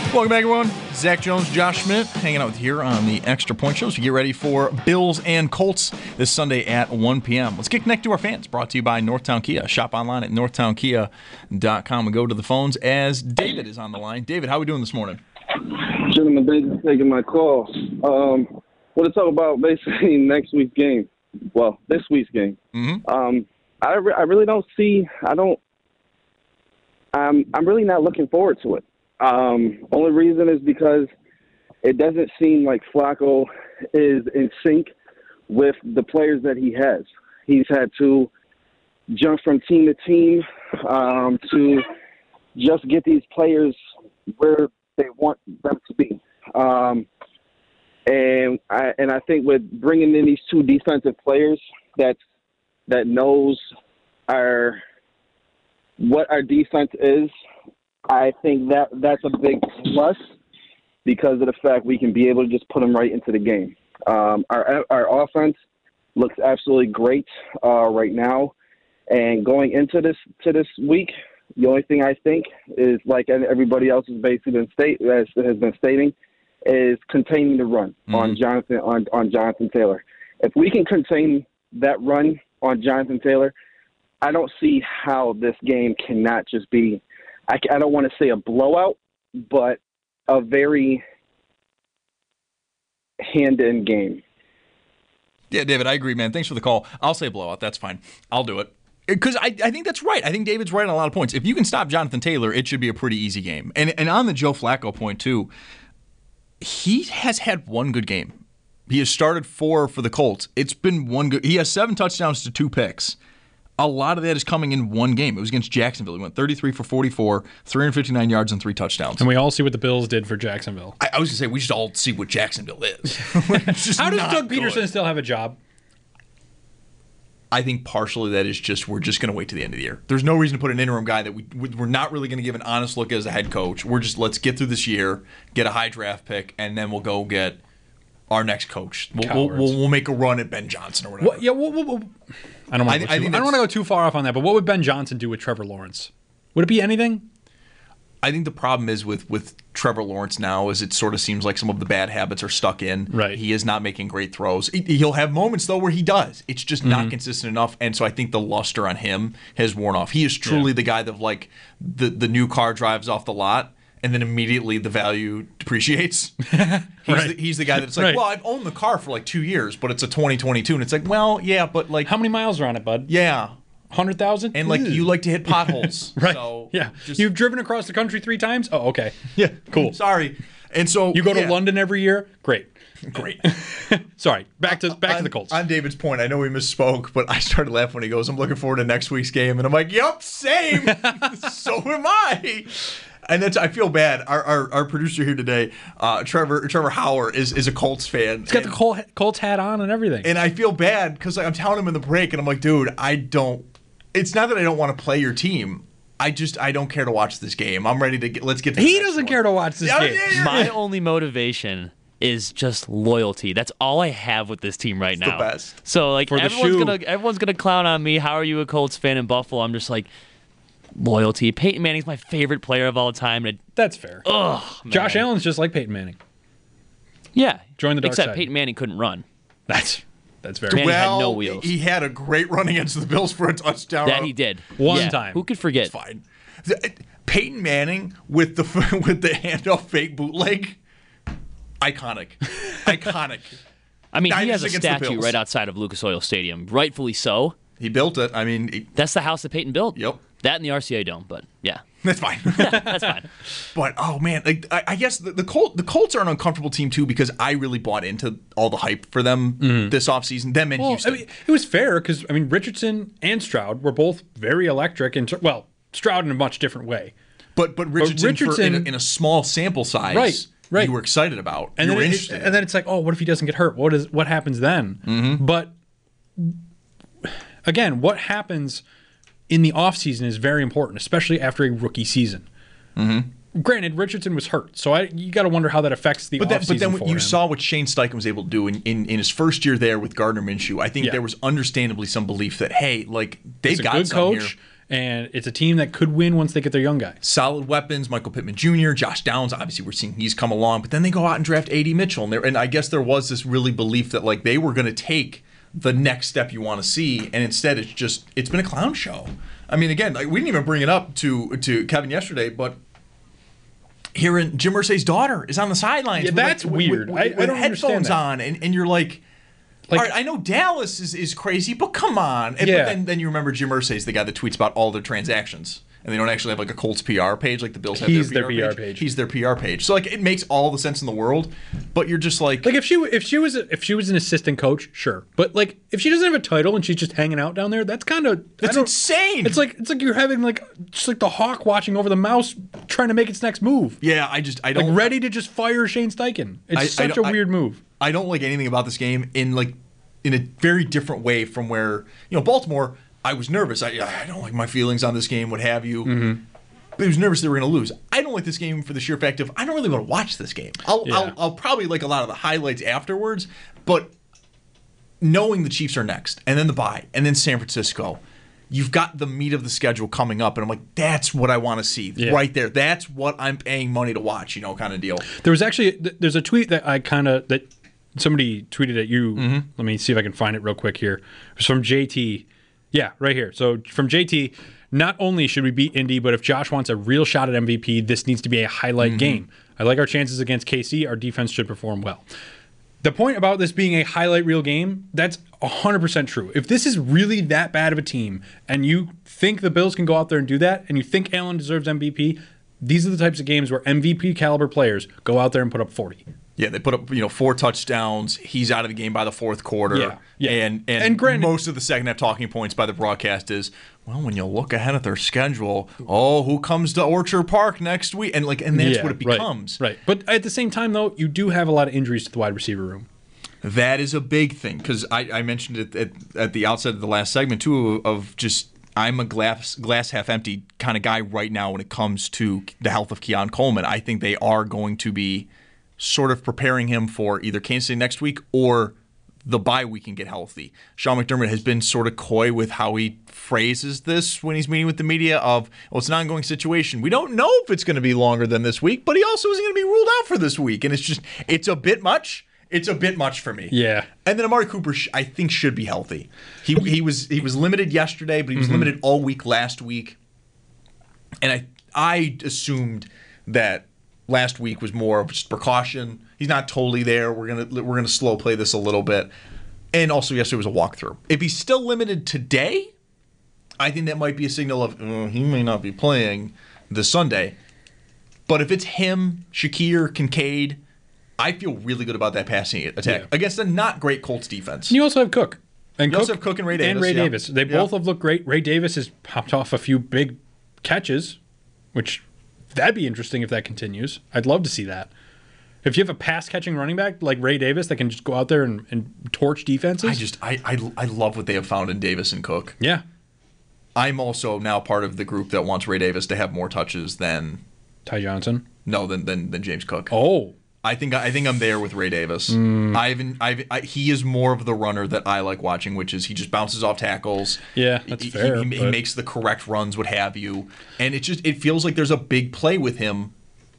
Welcome back, everyone. Zach Jones, Josh Schmidt, hanging out with you here on the Extra Point Show. So get ready for Bills and Colts this Sunday at 1 p.m. Let's get connected to our fans. Brought to you by Northtown Kia. Shop online at northtownkia.com and go to the phones as David is on the line. David, how are we doing this morning? Gentlemen, thank you for taking my call. I want to talk about basically next week's game. Well, this week's game. Mm-hmm. I really don't see. I'm really not looking forward to it. Only reason is because it doesn't seem like Flacco is in sync with the players that he has. He's had to jump from team to team to just get these players where they want them to be. And I think with bringing in these two defensive players that knows what our defense is, I think that's a big plus because of the fact we can be able to just put them right into the game. Our offense looks absolutely great right now, and going into this week, the only thing I think is, like everybody else has basically has been stating, is containing the run on Jonathan Taylor. If we can contain that run on Jonathan Taylor, I don't see how this game cannot just be, I don't want to say a blowout, but a very hand-in game. Yeah, David, I agree, man. Thanks for the call. I'll say blowout. That's fine. I'll do it. Because I think that's right. I think David's right on a lot of points. If you can stop Jonathan Taylor, it should be a pretty easy game. And on the Joe Flacco point, too, he has had one good game. He has started 4 for the Colts. It's been one good. He has 7 touchdowns to 2 picks. A lot of that is coming in one game. It was against Jacksonville. He went 33 for 44, 359 yards and 3 touchdowns. And we all see what the Bills did for Jacksonville. I was going to say, we should all see what Jacksonville is. How does Doug Peterson still have a job? I think partially that is just we're just going to wait to the end of the year. There's no reason to put an interim guy that we're not really going to give an honest look as a head coach. We're just, let's get through this year, get a high draft pick, and then we'll go get our next coach. We'll make a run at Ben Johnson or whatever. I don't want to go too far off on that, but what would Ben Johnson do with Trevor Lawrence? Would it be anything? I think the problem is with Trevor Lawrence now is it sort of seems like some of the bad habits are stuck in. Right. He is not making great throws. He'll have moments, though, where he does. It's just not consistent enough, and so I think the luster on him has worn off. He is truly the guy that, like, the new car drives off the lot, and then immediately the value depreciates. He's the guy that's like, well, I've owned the car for like 2 years, but it's a 2022. And it's like, well, yeah, but like... How many miles are on it, bud? Yeah. 100,000? And like you like to hit potholes. Right. So yeah. You've driven across the country 3 times? Oh, okay. Yeah. Cool. Sorry. And so... You go to London every year? Great. Sorry. Back to the Colts. On David's point, I know we misspoke, but I started laughing when he goes, I'm looking forward to next week's game. And I'm like, yep, same. So am I. And I feel bad. Our producer here today, Trevor Hauer, is a Colts fan. He's got the Colts hat on and everything. And I feel bad because I'm telling him in the break, and I'm like, dude, it's not that I don't want to play your team. I don't care to watch this game. I'm ready to let's get to the He next doesn't one. care to watch this game. Yeah. My only motivation is just loyalty. That's all I have with this team right now. The best. So like everyone's gonna clown on me. How are you a Colts fan in Buffalo? I'm just like, loyalty. Peyton Manning's my favorite player of all time. And that's fair. Josh Allen's just like Peyton Manning. Yeah. Join the dark except side. Peyton Manning couldn't run. That's very Manning had no wheels. He had a great run against the Bills for a touchdown. That he did. One time. Who could forget? It's fine. Peyton Manning with the handoff fake bootleg. Iconic. I mean, he has a statue right outside of Lucas Oil Stadium. Rightfully so. He built it. I mean, that's the house that Peyton built. Yep. That and the RCA Dome, but yeah. That's fine. That's fine. But, oh, man, like, I guess the Colts are an uncomfortable team, too, because I really bought into all the hype for them this offseason, them and Houston. I mean, it was fair because, I mean, Richardson and Stroud were both very electric. Stroud in a much different way. But Richardson in a small sample size, right. You were excited about. And you were then interested. And then it's like, oh, what if he doesn't get hurt? What happens then? Mm-hmm. But, again, what happens in the offseason is very important, especially after a rookie season. Mm-hmm. Granted, Richardson was hurt, so you got to wonder how that affects the offseason. But then you saw what Shane Steichen was able to do in his first year there with Gardner Minshew. I think there was understandably some belief that, hey, like they've got a good some coach, here. and it's a team that could win once they get their young guy. Solid weapons, Michael Pittman Jr., Josh Downs. Obviously, we're seeing he's come along, but then they go out and draft A.D. Mitchell, and I guess there was this really belief that like they were going to take the next step you want to see, and instead it's been a clown show. I mean, again, like, we didn't even bring it up to Kevin yesterday, but hearing Jim Irsay's daughter is on the sidelines. Yeah, that's weird. With I don't headphones understand on, and you're like, all right, I know Dallas is crazy, but come on. But then you remember Jim Irsay's the guy that tweets about all their transactions. And they don't actually have like a Colts PR page like the Bills have. He's their their PR page. He's their PR page. So like it makes all the sense in the world, but you're just like if she was an assistant coach, sure. But like if she doesn't have a title and she's just hanging out down there, that's kind of insane. It's like you're having just like the hawk watching over the mouse trying to make its next move. Yeah, I don't like ready to just fire Shane Steichen. It's such a weird move. I don't like anything about this game in a very different way from where Baltimore. I was nervous. I don't like my feelings on this game, what have you. Mm-hmm. But I was nervous they were going to lose. I don't like this game for the sheer fact of I don't really want to watch this game. I'll probably like a lot of the highlights afterwards, but knowing the Chiefs are next, and then the bye, and then San Francisco, you've got the meat of the schedule coming up, and I'm like, that's what I want to see right there. That's what I'm paying money to watch, kind of deal. There's a tweet that that somebody tweeted at you. Mm-hmm. Let me see if I can find it real quick here. It was from JT. Yeah, right here. So from JT, not only should we beat Indy, but if Josh wants a real shot at MVP, this needs to be a highlight game. I like our chances against KC. Our defense should perform well. The point about this being a highlight reel game, that's 100% true. If this is really that bad of a team and you think the Bills can go out there and do that and you think Allen deserves MVP, these are the types of games where MVP caliber players go out there and put up 40. Yeah, they put up 4 touchdowns. He's out of the game by the fourth quarter. Yeah. And granted, most of the second half talking points by the broadcast is, well, when you look ahead at their schedule, who comes to Orchard Park next week? And that's what it becomes. Right. But at the same time, though, you do have a lot of injuries to the wide receiver room. That is a big thing because I mentioned it at the outset of the last segment too. Of just I'm a glass half empty kind of guy right now when it comes to the health of Keon Coleman. I think they are going to be sort of preparing him for either Kansas City next week or the bye week and get healthy. Sean McDermott has been sort of coy with how he phrases this when he's meeting with the media of, it's an ongoing situation. We don't know if it's going to be longer than this week, but he also isn't going to be ruled out for this week. And it's a bit much. It's a bit much for me. Yeah. And then Amari Cooper, I think, should be healthy. He was limited yesterday, but he was limited all week last week. And I assumed that last week was more of just precaution. He's not totally there. We're gonna slow play this a little bit. And also yesterday was a walkthrough. If he's still limited today, I think that might be a signal of he may not be playing this Sunday. But if it's him, Shakir, Kincaid, I feel really good about that passing attack against a not great Colts defense. And you also have Cook. You also have Cook and Ray Davis. They both have looked great. Ray Davis has popped off a few big catches, which that'd be interesting if that continues. I'd love to see that. If you have a pass-catching running back like Ray Davis that can just go out there and torch defenses. I love what they have found in Davis and Cook. Yeah. I'm also now part of the group that wants Ray Davis to have more touches than Ty Johnson. No, than James Cook. Oh. I think I'm there with Ray Davis. He is more of the runner that I like watching, which is he just bounces off tackles. Yeah, that's fair. He makes the correct runs, what have you, and it feels like there's a big play with him.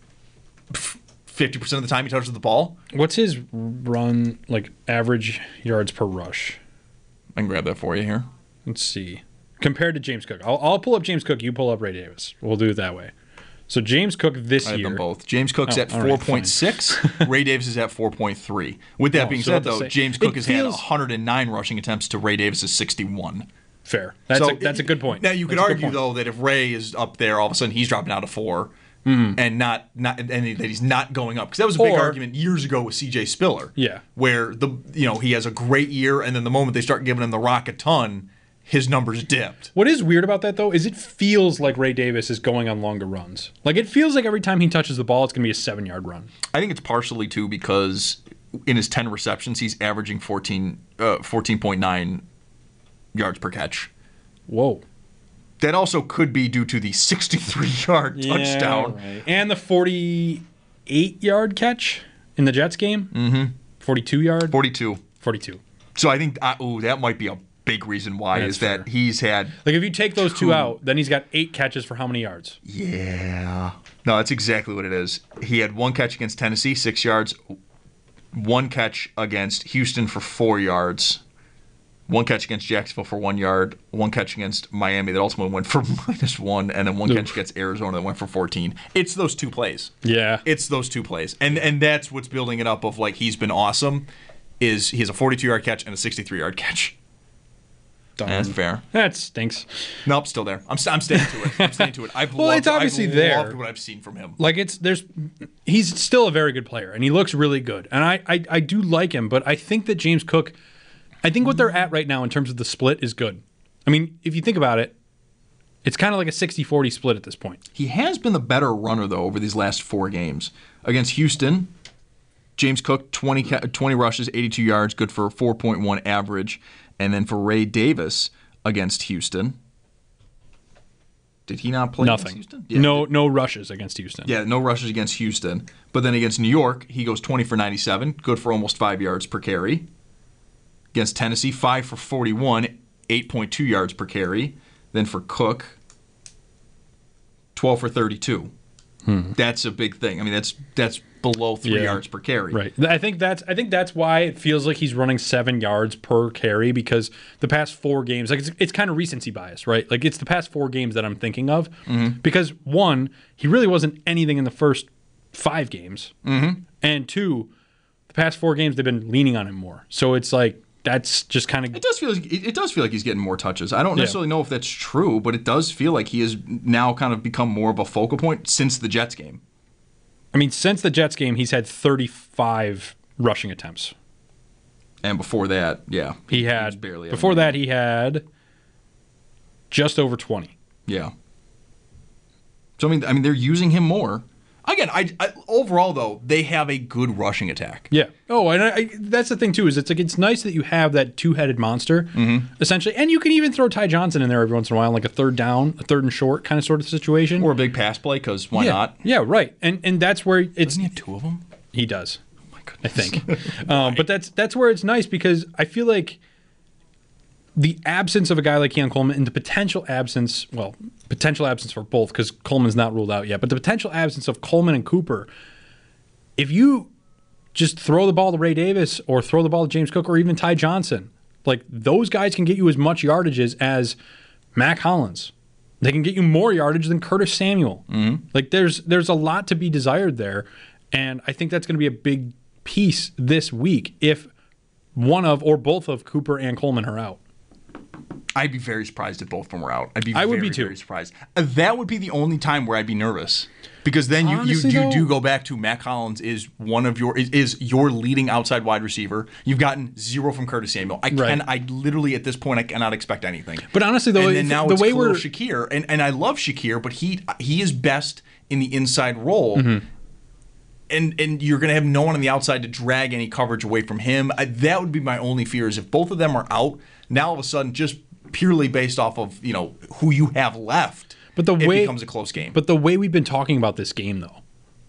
50% of the time he touches the ball. What's his run average yards per rush? I can grab that for you here. Let's see. Compared to James Cook, I'll pull up James Cook. You pull up Ray Davis. We'll do it that way. So James Cook this year. I have them both. James Cook's at 4.6. Ray Davis is at 4.3. With that being said, though, James Cook has had 109 rushing attempts to Ray Davis's 61. Fair. That's a good point. Now you could argue though that if Ray is up there, all of a sudden he's dropping down to 4, and that he's not going up, because that was a big argument years ago with C.J. Spiller. Yeah. Where he has a great year, and then the moment they start giving him the rock a ton, his numbers dipped. What is weird about that, though, is it feels like Ray Davis is going on longer runs. It feels like every time he touches the ball, it's going to be a 7-yard run. I think it's partially, too, because in his 10 receptions, he's averaging 14.9 yards per catch. Whoa. That also could be due to the 63-yard touchdown. Right. And the 48-yard catch in the Jets game? 42-yard? 42. So I think that might be a big reason why That's is that fair. he's had. Like if you take those two out, then he's got 8 catches for how many yards? Yeah. No, that's exactly what it is. He had 1 catch against Tennessee, 6 yards. 1 catch against Houston for 4 yards. 1 catch against Jacksonville for 1 yard. 1 catch against Miami that ultimately went for -1, and then 1 catch against Arizona that went for 14. It's those 2 plays. Yeah. It's those 2 plays, and that's what's building it up. Of like he's been awesome. Is he has a 42-yard catch and a 63-yard catch. That's fair. That stinks. Nope, still there. I'm staying to it. I'm staying to it. It's obviously I've there. loved what I've seen from him. Like he's still a very good player, and he looks really good, and I do like him, but I think that James Cook, I think what they're at right now in terms of the split is good. I mean, if you think about it, it's kind of like a 60-40 split at this point. He has been the better runner, though, over these last 4 games. Against Houston, James Cook, 20 rushes, 82 yards, good for 4.1 average. And then for Ray Davis against Houston, did he not play Nothing. against Houston? No rushes against Houston. Yeah, no rushes against Houston. But then against New York, he goes 20 for 97, good for almost 5 yards per carry. Against Tennessee, 5 for 41, 8.2 yards per carry. Then for Cook, 12 for 32. That's a big thing. I mean, that's below 3 yards per carry. Right. I think that's why it feels like he's running 7 yards per carry, because the past 4 games, like it's kind of recency bias, right? Like it's the past 4 games that I'm thinking of, because 1, he really wasn't anything in the first 5 games, and 2, the past 4 games they've been leaning on him more. So it's like that's just kind of It does feel like he's getting more touches. I don't necessarily know if that's true, but it does feel like he has now kind of become more of a focal point since the Jets game. I mean, since the Jets game, he's had 35 rushing attempts. And before that, yeah, He was had barely before having- that he had just over 20. Yeah. So I mean, they're using him more. Again, I overall though they have a good rushing attack. Yeah. Oh, and that's the thing too, is it's nice that you have that 2-headed monster, essentially, and you can even throw Ty Johnson in there every once in a while, like a third down, a third and short kind of sort of situation, Or a big pass play, because why yeah. not? Yeah, right. And that's where it's Doesn't he have 2 of them? he does, Oh my goodness. I think. But that's where it's nice, because I feel like the absence of a guy like Keon Coleman and the potential absence for both, because Coleman's not ruled out yet, but the potential absence of Coleman and Cooper, if you just throw the ball to Ray Davis or throw the ball to James Cook or even Ty Johnson, like those guys can get you as much yardages as Mac Hollins. They can get you more yardage than Curtis Samuel. Like there's a lot to be desired there, and I think that's going to be a big piece this week if one of or both of Cooper and Coleman are out. I'd be very surprised if both of them were out. I would be too. Very surprised. That would be the only time where I'd be nervous, because then Honestly, you though- do go back to Mac Hollins is one of is your leading outside wide receiver. You've gotten 0 from Curtis Samuel. I literally at this point I cannot expect anything. But honestly, though, and then now the it's way Khalil we're Shakir, and I love Shakir, but he is best in the inside role. And you're going to have no one on the outside to drag any coverage away from him. That would be my only fear, is if both of them are out, now all of a sudden, just purely based off of who you have left, But the it way becomes a close game. But the way we've been talking about this game, though,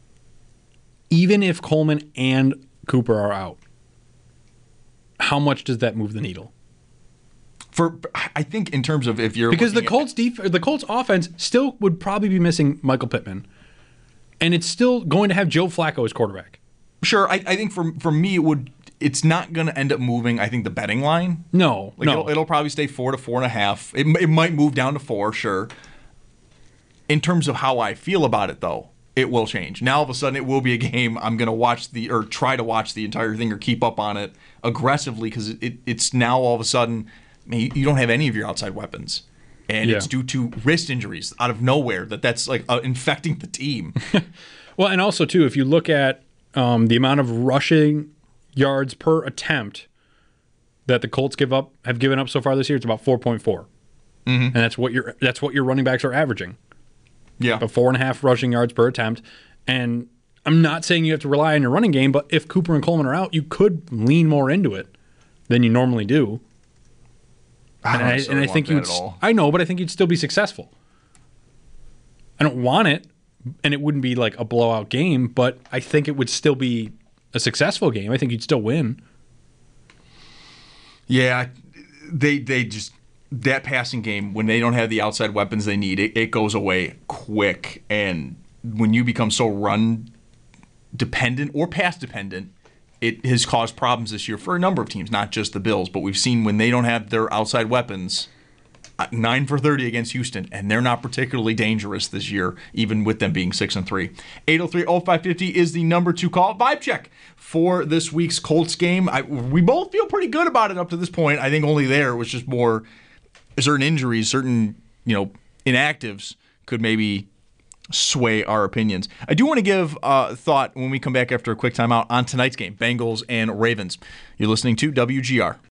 even if Coleman and Cooper are out, how much does that move the needle? I think in terms of if you're Because the looking Colts offense still would probably be missing Michael Pittman, and it's still going to have Joe Flacco as quarterback. sure, I think for me it's not going to end up moving. I think the betting line. No, It'll probably stay 4 to 4.5. It might move down to 4, sure. In terms of how I feel about it, though, it will change. Now all of a sudden it will be a game I'm going to watch or try to watch the entire thing or keep up on it aggressively, because it's now all of a sudden you don't have any of your outside weapons. And it's due to wrist injuries out of nowhere that's like infecting the team. Well, and also, too, if you look at the amount of rushing yards per attempt that the Colts have given up so far this year, it's about 4.4. And that's what your running backs are averaging. Yeah. About 4.5 rushing yards per attempt. And I'm not saying you have to rely on your running game, but if Cooper and Coleman are out, you could lean more into it than you normally do. I don't I necessarily think want you'd. that at all. I know, but I think you'd still be successful. I don't want it, and it wouldn't be like a blowout game, but I think it would still be a successful game. I think you'd still win. Yeah, they just, that passing game, when they don't have the outside weapons they need, it goes away quick. And when you become so run dependent or pass dependent, it has caused problems this year for a number of teams, not just the Bills. But we've seen when they don't have their outside weapons, 9 for 30 against Houston, and they're not particularly dangerous this year, even with them being 6-3. 803-0550 is the number to call. Vibe check for this week's Colts game. We both feel pretty good about it up to this point. I think only there was just more certain injuries, certain inactives could maybe sway our opinions. I do want to give thought when we come back after a quick timeout on tonight's game, Bengals and Ravens. You're listening to WGR.